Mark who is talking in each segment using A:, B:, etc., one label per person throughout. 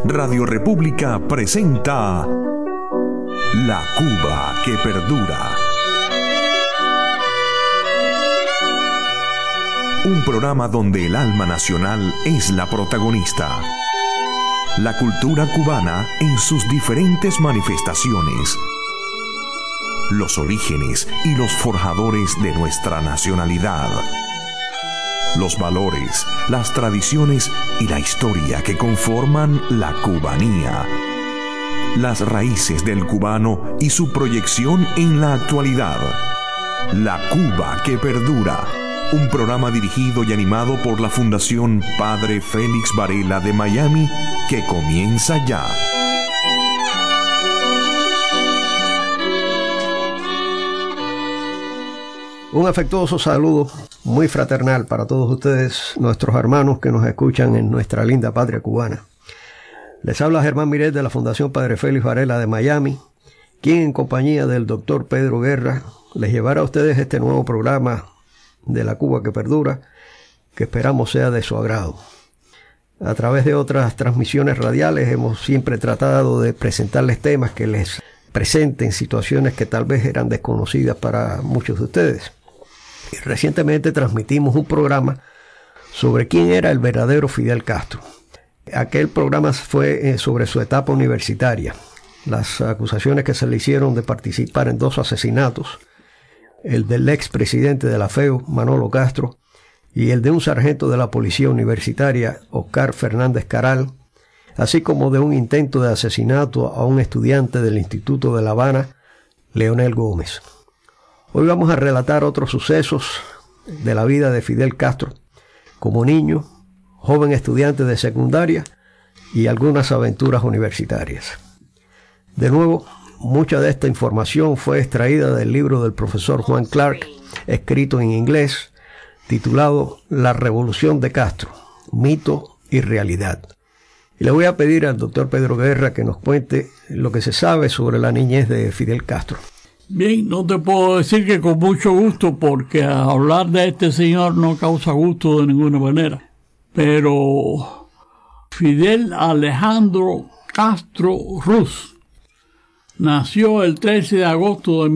A: Radio República presenta La Cuba que perdura. Un programa donde el alma nacional es la protagonista. La cultura cubana en sus diferentes manifestaciones. Los orígenes y los forjadores de nuestra nacionalidad. Los valores, las tradiciones y la historia que conforman la cubanía. Las raíces del cubano y su proyección en la actualidad. La Cuba que perdura. Un programa dirigido y animado por la Fundación Padre Félix Varela de Miami, que comienza ya.
B: Un afectuoso saludo muy fraternal para todos ustedes, nuestros hermanos que nos escuchan en nuestra linda patria cubana. Les habla Germán Miret de la Fundación Padre Félix Varela de Miami, quien en compañía del doctor Pedro Guerra les llevará a ustedes este nuevo programa de La Cuba que perdura, que esperamos sea de su agrado. A través de otras transmisiones radiales hemos siempre tratado de presentarles temas que les presenten situaciones que tal vez eran desconocidas para muchos de ustedes. Y recientemente transmitimos un programa sobre quién era el verdadero Fidel Castro. Aquel programa fue sobre su etapa universitaria, las acusaciones que se le hicieron de participar en 2 asesinatos, el del expresidente de la FEU, Manolo Castro, y el de un sargento de la policía universitaria, Oscar Fernández Caral, así como de un intento de asesinato a un estudiante del Instituto de La Habana, Leonel Gómez. Hoy vamos a relatar otros sucesos de la vida de Fidel Castro, como niño, joven estudiante de secundaria y algunas aventuras universitarias. De nuevo, mucha de esta información fue extraída del libro del profesor Juan Clark, escrito en inglés, titulado La Revolución de Castro, mito y realidad. Y le voy a pedir al doctor Pedro Guerra que nos cuente lo que se sabe sobre la niñez de Fidel Castro.
C: Bien, no te puedo decir que con mucho gusto, porque hablar de este señor no causa gusto de ninguna manera. Pero Fidel Alejandro Castro Ruz nació el 13 de agosto de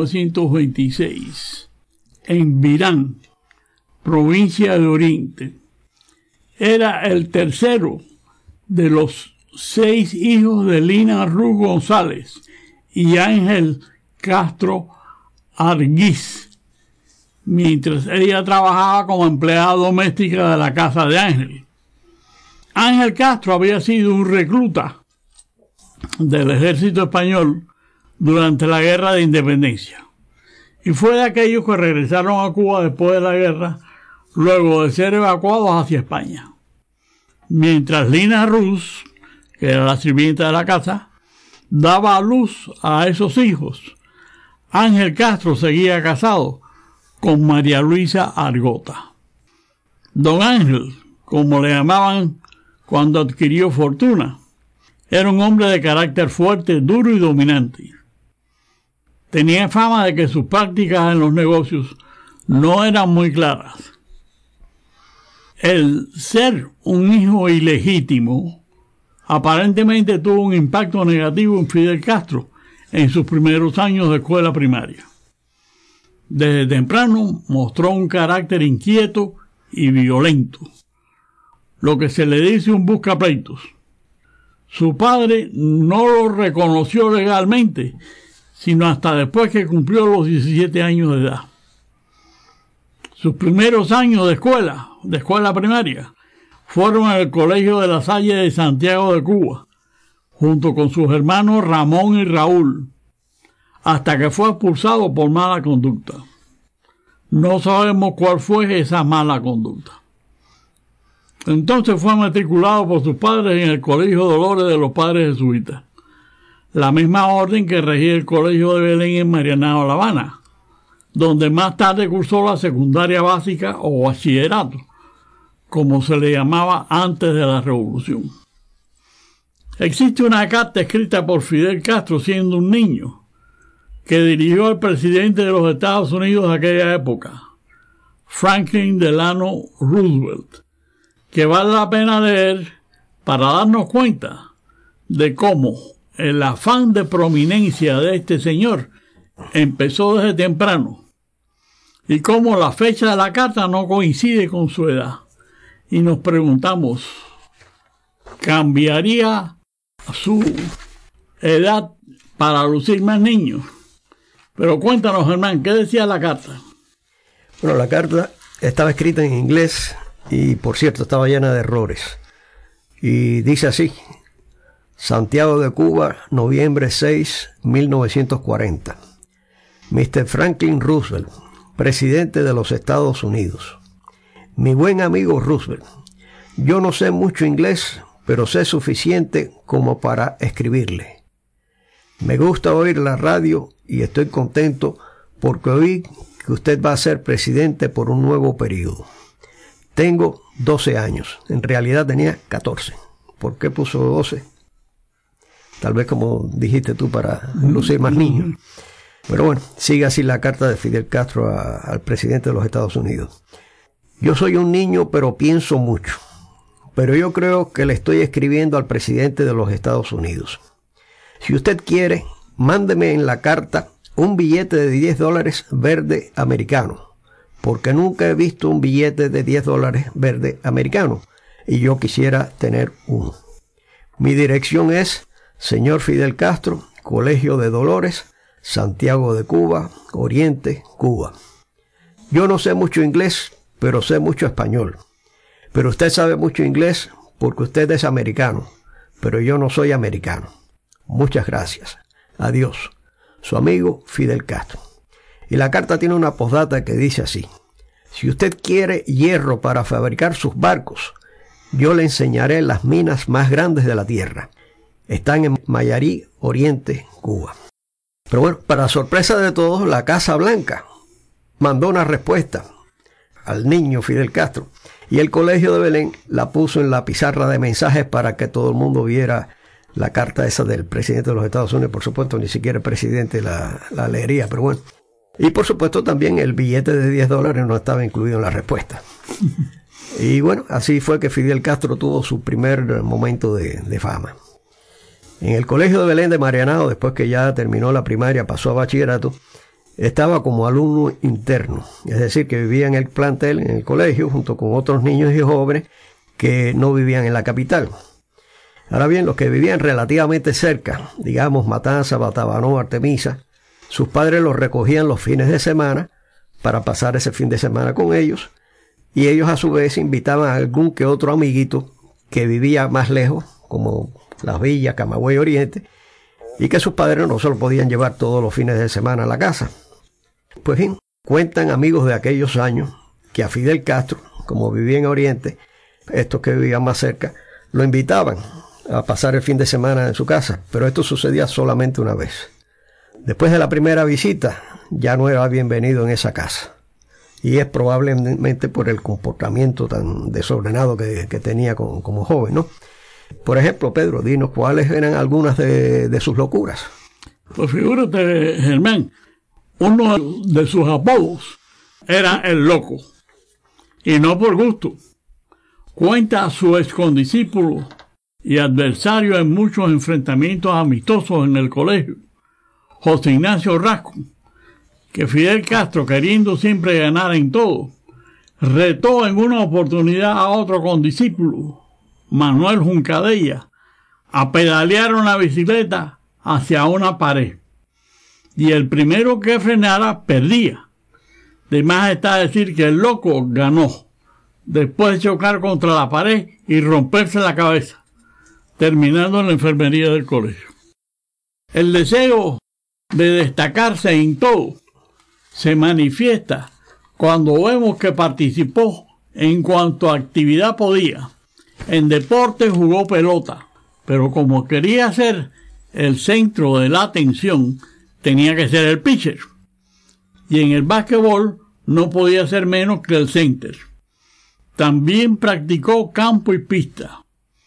C: 1926 en Virán, provincia de Oriente. Era el tercero de los 6 hijos de Lina Ruz González y Ángel Castro Arguiz, mientras ella trabajaba como empleada doméstica de la casa de Ángel. Ángel Castro había sido un recluta del ejército español durante la Guerra de Independencia y fue de aquellos que regresaron a Cuba después de la guerra, luego de ser evacuados hacia España. Mientras Lina Ruz, que era la sirvienta de la casa, daba a luz a esos hijos, Ángel Castro seguía casado con María Luisa Argota. Don Ángel, como le llamaban cuando adquirió fortuna, era un hombre de carácter fuerte, duro y dominante. Tenía fama de que sus prácticas en los negocios no eran muy claras. El ser un hijo ilegítimo aparentemente tuvo un impacto negativo en Fidel Castro en sus primeros años de escuela primaria. Desde temprano mostró un carácter inquieto y violento, lo que se le dice un buscapleitos. Su padre no lo reconoció legalmente, sino hasta después que cumplió los 17 años de edad. Sus primeros años de escuela primaria, fueron en el Colegio de La Salle de Santiago de Cuba, junto con sus hermanos Ramón y Raúl, hasta que fue expulsado por mala conducta. No sabemos cuál fue esa mala conducta. Entonces fue matriculado por sus padres en el Colegio Dolores de los Padres Jesuitas, la misma orden que regía el Colegio de Belén en Marianao, La Habana, donde más tarde cursó la secundaria básica o bachillerato, como se le llamaba antes de la Revolución. Existe una carta escrita por Fidel Castro siendo un niño, que dirigió al presidente de los Estados Unidos de aquella época, Franklin Delano Roosevelt, que vale la pena leer para darnos cuenta de cómo el afán de prominencia de este señor empezó desde temprano y cómo la fecha de la carta no coincide con su edad. Y nos preguntamos, ¿cambiaría su edad para lucir más niño? Pero cuéntanos, Germán, ¿qué decía la carta?
B: Bueno, la carta estaba escrita en inglés y, por cierto, estaba llena de errores. Y dice así: Santiago de Cuba, noviembre 6, 1940. Mr. Franklin Roosevelt, presidente de los Estados Unidos. Mi buen amigo Roosevelt, yo no sé mucho inglés, pero sé suficiente como para escribirle. Me gusta oír la radio y estoy contento porque oí que usted va a ser presidente por un nuevo periodo. Tengo 12 años, en realidad tenía 14. ¿Por qué puso 12? Tal vez, como dijiste tú, para lucir más niños. Pero bueno, sigue así la carta de Fidel Castro al presidente de los Estados Unidos. Yo soy un niño, pero pienso mucho. Pero yo creo que le estoy escribiendo al presidente de los Estados Unidos. Si usted quiere, mándeme en la carta un billete de $10 verde americano, porque nunca he visto un billete de $10 verde americano, y yo quisiera tener uno. Mi dirección es Señor Fidel Castro, Colegio de Dolores, Santiago de Cuba, Oriente, Cuba. Yo no sé mucho inglés, pero sé mucho español. Pero usted sabe mucho inglés porque usted es americano, pero yo no soy americano. Muchas gracias. Adiós. Su amigo Fidel Castro. Y la carta tiene una postdata que dice así: si usted quiere hierro para fabricar sus barcos, yo le enseñaré las minas más grandes de la tierra. Están en Mayarí, Oriente, Cuba. Pero bueno, para sorpresa de todos, la Casa Blanca mandó una respuesta al niño Fidel Castro, y el Colegio de Belén la puso en la pizarra de mensajes para que todo el mundo viera la carta esa del presidente de los Estados Unidos. Por supuesto, ni siquiera el presidente la leería, pero bueno. Y por supuesto también el billete de $10 no estaba incluido en la respuesta. Y bueno, así fue que Fidel Castro tuvo su primer momento de fama. En el Colegio de Belén de Marianao, después que ya terminó la primaria, pasó a bachillerato, estaba como alumno interno, es decir, que vivía en el plantel, en el colegio, junto con otros niños y jóvenes que no vivían en la capital. Ahora bien, los que vivían relativamente cerca, digamos Matanza, Batabanó, Artemisa, sus padres los recogían los fines de semana para pasar ese fin de semana con ellos, y ellos a su vez invitaban a algún que otro amiguito que vivía más lejos, como Las Villas, Camagüey, Oriente, y que sus padres no se lo podían llevar todos los fines de semana a la casa. Pues bien, cuentan amigos de aquellos años que a Fidel Castro, como vivía en Oriente, estos que vivían más cerca, lo invitaban a pasar el fin de semana en su casa, pero esto sucedía solamente una vez. Después de la primera visita, ya no era bienvenido en esa casa. Y es probablemente por el comportamiento tan desordenado que tenía como joven, ¿no? Por ejemplo, Pedro, dinos cuáles eran algunas de sus locuras.
C: Pues figúrate, Germán, uno de sus apodos era el loco, y no por gusto. Cuenta a su excondiscípulo y adversario en muchos enfrentamientos amistosos en el colegio, José Ignacio Rasco, que Fidel Castro, queriendo siempre ganar en todo, retó en una oportunidad a otro condiscípulo, Manuel Juncadella, a pedalear una bicicleta hacia una pared. Y el primero que frenara perdía. De más está decir que el loco ganó, después de chocar contra la pared y romperse la cabeza, terminando en la enfermería del colegio. El deseo de destacarse en todo se manifiesta cuando vemos que participó en cuanto a actividad podía. En deporte jugó pelota, pero como quería ser el centro de la atención, tenía que ser el pitcher. Y en el básquetbol no podía ser menos que el center. También practicó campo y pista.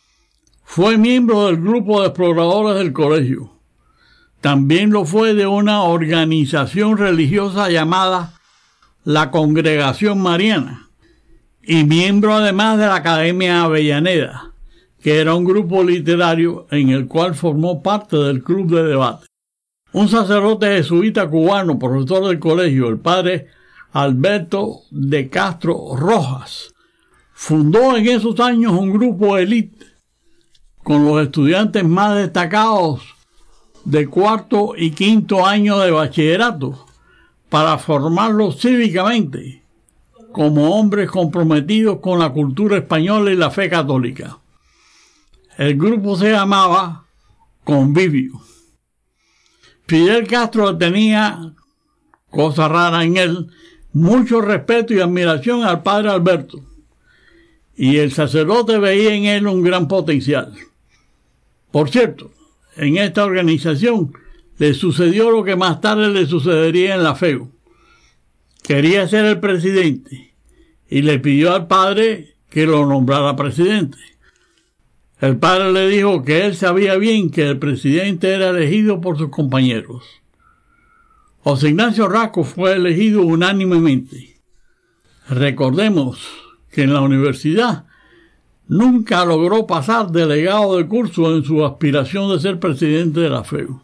C: Fue miembro del grupo de exploradores del colegio. También lo fue de una organización religiosa llamada la Congregación Mariana, y miembro además de la Academia Avellaneda, que era un grupo literario en el cual formó parte del club de debate. Un sacerdote jesuita cubano, profesor del colegio, el padre Alberto de Castro Rojas, fundó en esos años un grupo élite con los estudiantes más destacados de cuarto y quinto año de bachillerato para formarlos cívicamente como hombres comprometidos con la cultura española y la fe católica. El grupo se llamaba Convivio. Fidel Castro tenía, cosa rara en él, mucho respeto y admiración al padre Alberto, y el sacerdote veía en él un gran potencial. Por cierto, en esta organización le sucedió lo que más tarde le sucedería en la FEU. Quería ser el presidente y le pidió al padre que lo nombrara presidente. El padre le dijo que él sabía bien que el presidente era elegido por sus compañeros. José Ignacio Rasco fue elegido unánimemente. Recordemos que en la universidad nunca logró pasar delegado de curso en su aspiración de ser presidente de la FEU.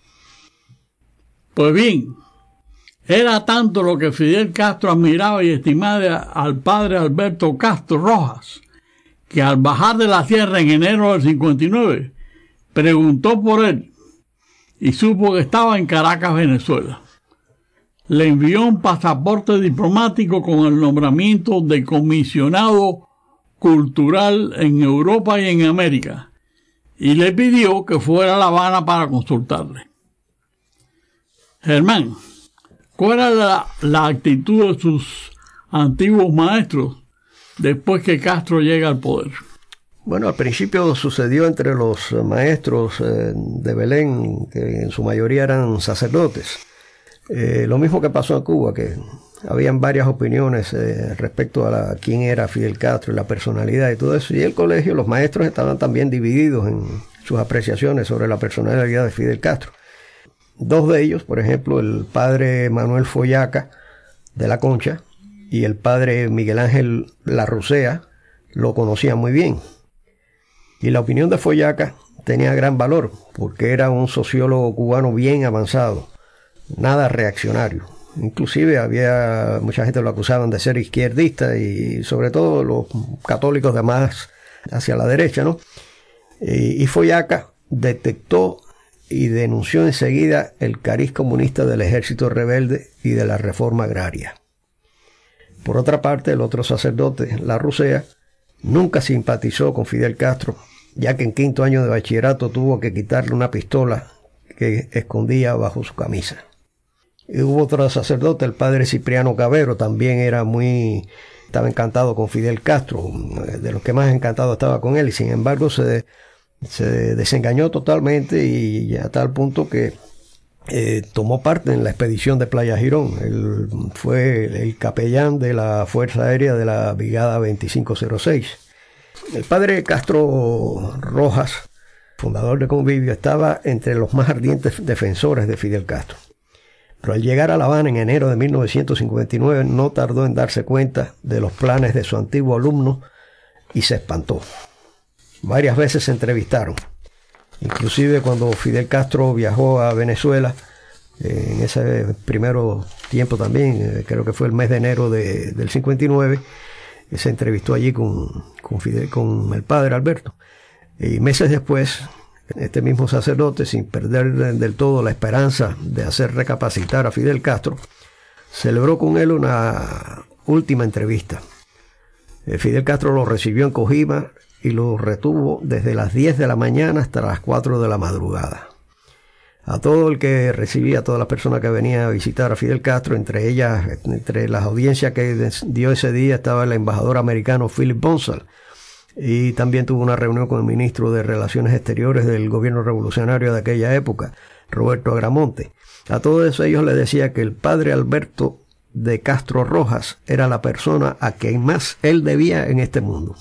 C: Pues bien, era tanto lo que Fidel Castro admiraba y estimaba al padre Alberto Castro Rojas, que al bajar de la sierra en enero del 59, preguntó por él y supo que estaba en Caracas, Venezuela. Le envió un pasaporte diplomático con el nombramiento de comisionado cultural en Europa y en América, y le pidió que fuera a La Habana para consultarle. Germán, ¿cuál era la actitud de sus antiguos maestros después que Castro llega al poder?
B: Bueno, al principio sucedió entre los maestros de Belén, que en su mayoría eran sacerdotes. Lo mismo que pasó en Cuba, que habían varias opiniones respecto a quién era Fidel Castro y la personalidad y todo eso. Y el colegio, los maestros estaban también divididos en sus apreciaciones sobre la personalidad de Fidel Castro. Dos de ellos, por ejemplo, el padre Manuel Follaca de la Concha y el padre Miguel Ángel Larrucea, lo conocían muy bien. Y la opinión de Follaca tenía gran valor, porque era un sociólogo cubano bien avanzado, nada reaccionario. Inclusive había mucha gente lo acusaban de ser izquierdista, y sobre todo los católicos de más hacia la derecha, ¿no? Y Follaca detectó y denunció enseguida el cariz comunista del ejército rebelde y de la reforma agraria. Por otra parte, el otro sacerdote, Larrucea, nunca simpatizó con Fidel Castro, ya que en quinto año de bachillerato tuvo que quitarle una pistola que escondía bajo su camisa. Y hubo otro sacerdote, el padre Cipriano Cabero, también estaba encantado con Fidel Castro, de los que más encantado estaba con él, y sin embargo se desengañó totalmente, y a tal punto que tomó parte en la expedición de Playa Girón. Él fue el capellán de la Fuerza Aérea de la Brigada 2506. El padre Castro Rojas, fundador de Convivio, estaba entre los más ardientes defensores de Fidel Castro. Pero al llegar a La Habana en enero de 1959 no tardó en darse cuenta de los planes de su antiguo alumno y se espantó. Varias veces se entrevistaron. Inclusive cuando Fidel Castro viajó a Venezuela, en ese primero tiempo también, creo que fue el mes de enero del 59, se entrevistó allí con el padre Alberto. Y meses después, este mismo sacerdote, sin perder del todo la esperanza de hacer recapacitar a Fidel Castro, celebró con él una última entrevista. Fidel Castro lo recibió en Cojima y lo retuvo desde las 10 de la mañana hasta las 4 de la madrugada. A todo el que recibía, a todas las personas que venían a visitar a Fidel Castro, entre las audiencias que dio ese día estaba el embajador americano Philip Bonsall, y también tuvo una reunión con el ministro de Relaciones Exteriores del gobierno revolucionario de aquella época, Roberto Agramonte. A todo eso ellos le decían que el padre Alberto de Castro Rojas era la persona a quien más él debía en este mundo.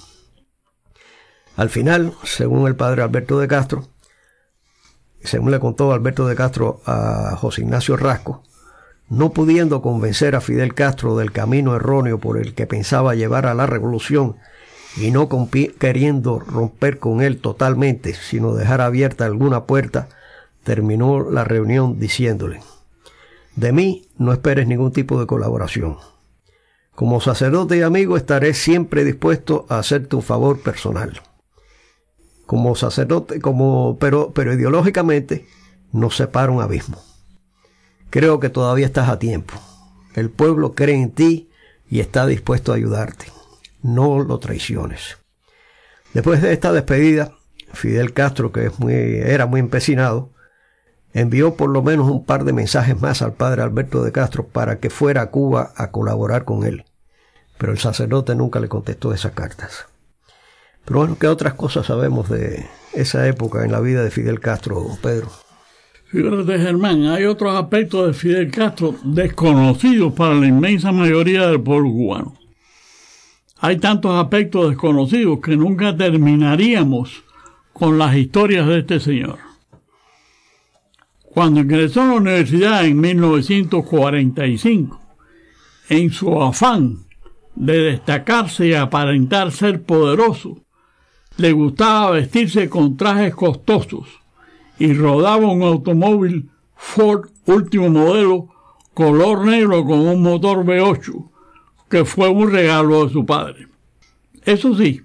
B: Al final, según el padre Alberto de Castro, según le contó Alberto de Castro a José Ignacio Rasco, no pudiendo convencer a Fidel Castro del camino erróneo por el que pensaba llevar a la revolución y no queriendo romper con él totalmente, sino dejar abierta alguna puerta, terminó la reunión diciéndole: de mí no esperes ningún tipo de colaboración. Como sacerdote y amigo estaré siempre dispuesto a hacerte un favor personal. Como sacerdote, pero ideológicamente nos separa un abismo. Creo que todavía estás a tiempo. El pueblo cree en ti y está dispuesto a ayudarte. No lo traiciones. Después de esta despedida, Fidel Castro, que era muy empecinado, envió por lo menos un par de mensajes más al padre Alberto de Castro para que fuera a Cuba a colaborar con él. Pero el sacerdote nunca le contestó esas cartas. Pero bueno, ¿qué otras cosas sabemos de esa época en la vida de Fidel Castro, Pedro?
C: Fíjate, Germán, hay otros aspectos de Fidel Castro desconocidos para la inmensa mayoría del pueblo cubano. Hay tantos aspectos desconocidos que nunca terminaríamos con las historias de este señor. Cuando ingresó a la universidad en 1945, en su afán de destacarse y aparentar ser poderoso, le gustaba vestirse con trajes costosos y rodaba un automóvil Ford último modelo color negro con un motor V8 que fue un regalo de su padre. Eso sí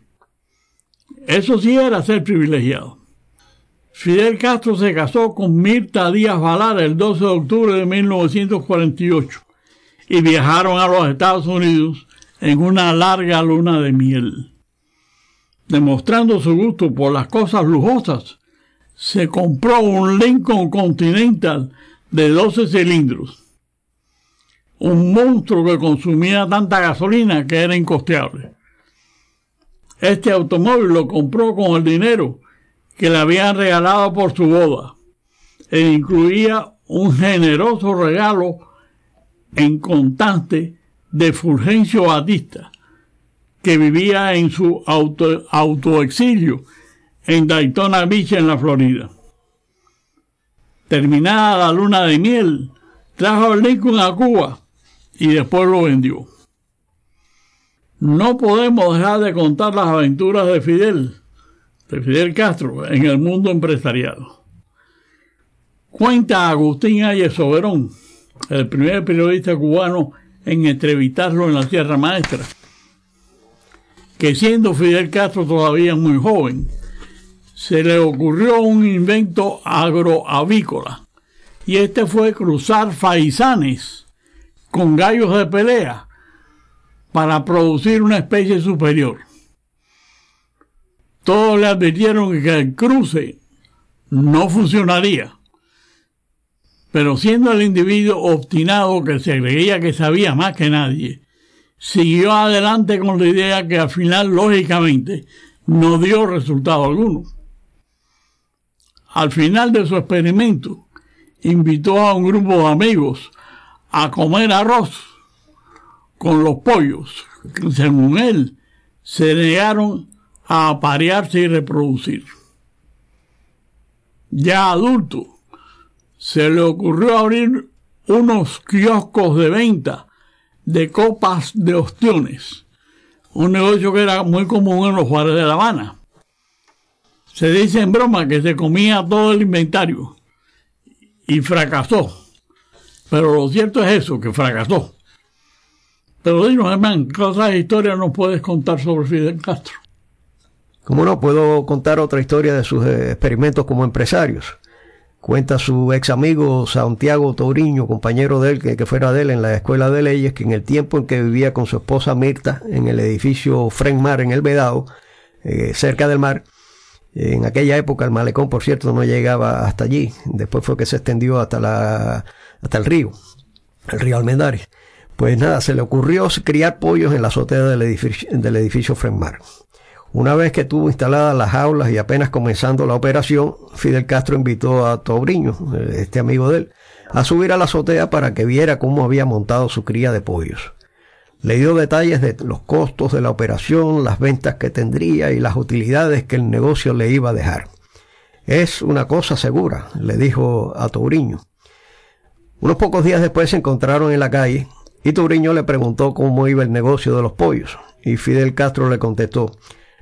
C: era ser privilegiado. Fidel Castro se casó con Mirta Díaz Valar el 12 de octubre de 1948 y viajaron a los Estados Unidos en una larga luna de miel. Demostrando su gusto por las cosas lujosas, se compró un Lincoln Continental de 12 cilindros, un monstruo que consumía tanta gasolina que era incosteable. Este automóvil lo compró con el dinero que le habían regalado por su boda e incluía un generoso regalo en contante de Fulgencio Batista, que vivía en su autoexilio en Daytona Beach, en la Florida. Terminada la luna de miel, trajo el Lincoln a Cuba y después lo vendió. No podemos dejar de contar las aventuras de Fidel Castro en el mundo empresarial. Cuenta Agustín Ayes Soberón, el primer periodista cubano en entrevistarlo en la Sierra Maestra, que siendo Fidel Castro todavía muy joven, se le ocurrió un invento agroavícola, y este fue cruzar faisanes con gallos de pelea para producir una especie superior. Todos le advirtieron que el cruce no funcionaría, pero siendo el individuo obstinado que se creía que sabía más que nadie, siguió adelante con la idea que al final, lógicamente, no dio resultado alguno. Al final de su experimento, invitó a un grupo de amigos a comer arroz con los pollos, que según él se negaron a aparearse y reproducir. Ya adulto, se le ocurrió abrir unos kioscos de venta de copas de ostiones, un negocio que era muy común en los bares de La Habana. Se dice en broma que se comía todo el inventario y fracasó, pero lo cierto es eso, que fracasó. Pero dinos, hermano, ¿qué otras historias nos puedes contar sobre Fidel Castro?
B: ¿Cómo no? Puedo contar otra historia de sus experimentos como empresarios. Cuenta su ex amigo Santiago Touriño, compañero de él, que fuera de él en la Escuela de Leyes, que en el tiempo en que vivía con su esposa Mirta en el edificio Frenmar en El Vedado, cerca del mar, en aquella época el malecón, por cierto, no llegaba hasta allí. Después fue que se extendió hasta el río Almendares. Pues nada, se le ocurrió criar pollos en la azotea del edificio Frenmar. Una vez que tuvo instaladas las jaulas y apenas comenzando la operación, Fidel Castro invitó a Tobriño, este amigo de él, a subir a la azotea para que viera cómo había montado su cría de pollos. Le dio detalles de los costos de la operación, las ventas que tendría y las utilidades que el negocio le iba a dejar. Es una cosa segura, le dijo a Tobriño. Unos pocos días después se encontraron en la calle y Tobriño le preguntó cómo iba el negocio de los pollos y Fidel Castro le contestó: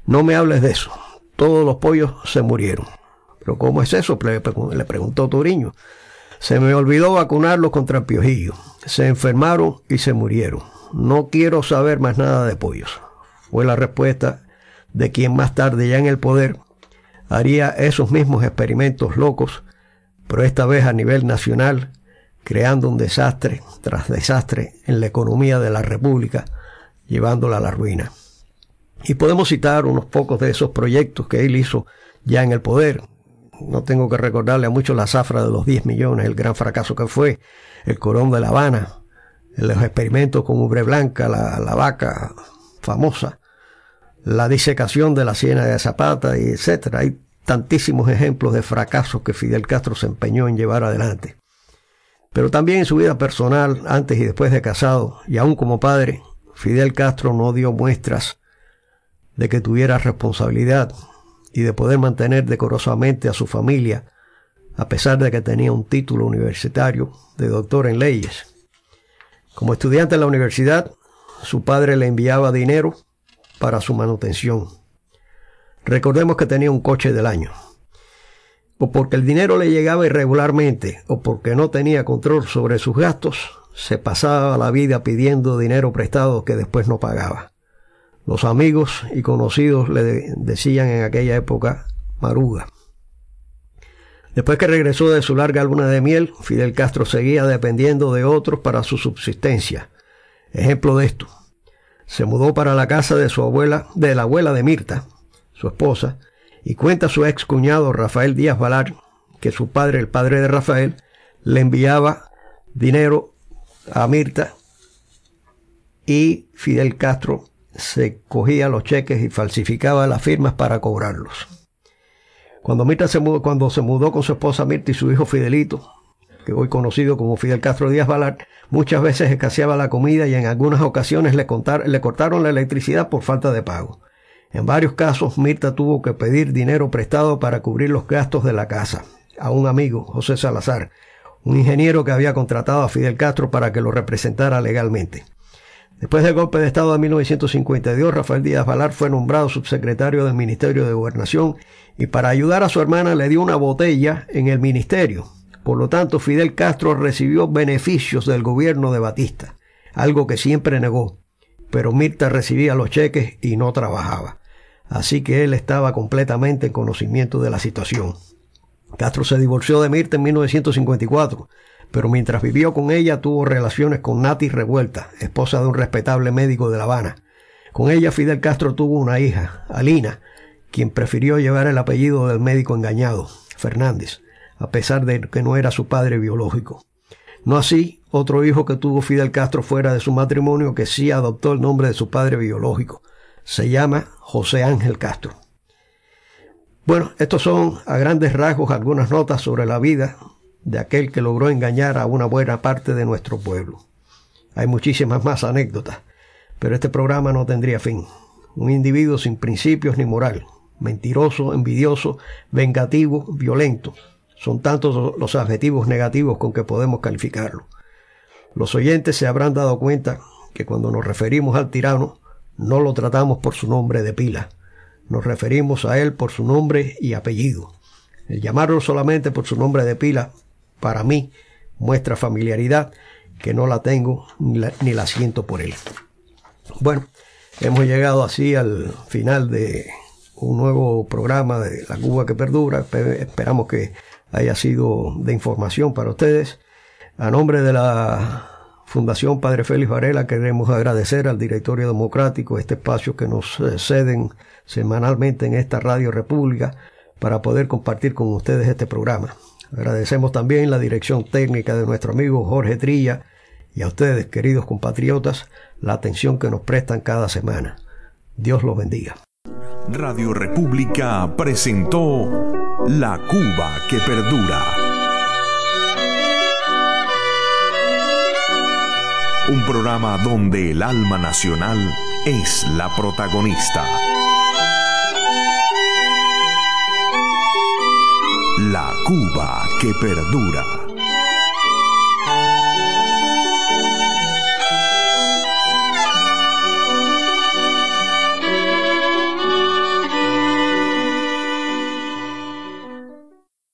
B: No me hables de eso. Todos los pollos se murieron. ¿Pero cómo es eso?, le preguntó Touriño. Se me olvidó vacunarlos contra el piojillo. Se enfermaron y se murieron. No quiero saber más nada de pollos. Fue la respuesta de quien más tarde, ya en el poder, haría esos mismos experimentos locos, pero esta vez a nivel nacional, creando un desastre tras desastre en la economía de la República, llevándola a la ruina. Y podemos citar unos pocos de esos proyectos que él hizo ya en el poder. No tengo que recordarle a muchos la zafra de los 10 millones, el gran fracaso que fue, el Corón de La Habana, los experimentos con ubre blanca, la vaca famosa, la disecación de la Ciénaga de Zapata, y etcétera. Hay tantísimos ejemplos de fracasos que Fidel Castro se empeñó en llevar adelante. Pero también en su vida personal, antes y después de casado, y aún como padre, Fidel Castro no dio muestras de que tuviera responsabilidad y de poder mantener decorosamente a su familia, a pesar de que tenía un título universitario de doctor en leyes. Como estudiante en la universidad, su padre le enviaba dinero para su manutención. Recordemos que tenía un coche del año. O porque el dinero le llegaba irregularmente, o porque no tenía control sobre sus gastos, se pasaba la vida pidiendo dinero prestado que después no pagaba. Los amigos y conocidos le decían en aquella época maruga. Después que regresó de su larga luna de miel, Fidel Castro seguía dependiendo de otros para su subsistencia. Ejemplo de esto: se mudó para la casa de su abuela, de la abuela de Mirta, su esposa, y cuenta su ex cuñado Rafael Díaz Balart que su padre, el padre de Rafael, le enviaba dinero a Mirta y Fidel Castro se cogía los cheques y falsificaba las firmas para cobrarlos. Cuando se mudó con su esposa Mirta y su hijo Fidelito, que hoy conocido como Fidel Castro Díaz Balart, muchas veces escaseaba la comida y en algunas ocasiones le cortaron la electricidad por falta de pago. En varios casos, Mirta tuvo que pedir dinero prestado para cubrir los gastos de la casa a un amigo, José Salazar, un ingeniero que había contratado a Fidel Castro para que lo representara legalmente. Después del golpe de Estado de 1952, Rafael Díaz Balart fue nombrado subsecretario del Ministerio de Gobernación y para ayudar a su hermana le dio una botella en el ministerio. Por lo tanto, Fidel Castro recibió beneficios del gobierno de Batista, algo que siempre negó. Pero Mirta recibía los cheques y no trabajaba. Así que él estaba completamente en conocimiento de la situación. Castro se divorció de Mirta en 1954, pero mientras vivió con ella tuvo relaciones con Nati Revuelta, esposa de un respetable médico de La Habana. Con ella Fidel Castro tuvo una hija, Alina, quien prefirió llevar el apellido del médico engañado, Fernández, a pesar de que no era su padre biológico. No así otro hijo que tuvo Fidel Castro fuera de su matrimonio, que sí adoptó el nombre de su padre biológico. Se llama José Ángel Castro. Bueno, estos son a grandes rasgos algunas notas sobre la vida de aquel que logró engañar a una buena parte de nuestro pueblo. Hay muchísimas más anécdotas, pero este programa no tendría fin. Un individuo sin principios ni moral, mentiroso, envidioso, vengativo, violento. Son tantos los adjetivos negativos con que podemos calificarlo. Los oyentes se habrán dado cuenta que cuando nos referimos al tirano, no lo tratamos por su nombre de pila. Nos referimos a él por su nombre y apellido. El llamarlo solamente por su nombre de pila, para mí, muestra familiaridad que no la tengo ni la siento por él. Bueno, hemos llegado así al final de un nuevo programa de La Cuba que Perdura. Esperamos que haya sido de información para ustedes. A nombre de la Fundación Padre Félix Varela queremos agradecer al Directorio Democrático este espacio que nos ceden semanalmente en esta Radio República para poder compartir con ustedes este programa. Agradecemos también la dirección técnica de nuestro amigo Jorge Trilla y a ustedes, queridos compatriotas, la atención que nos prestan cada semana. Dios los bendiga.
A: Radio República presentó La Cuba que Perdura. Un programa donde el alma nacional es la protagonista. La Cuba que Perdura.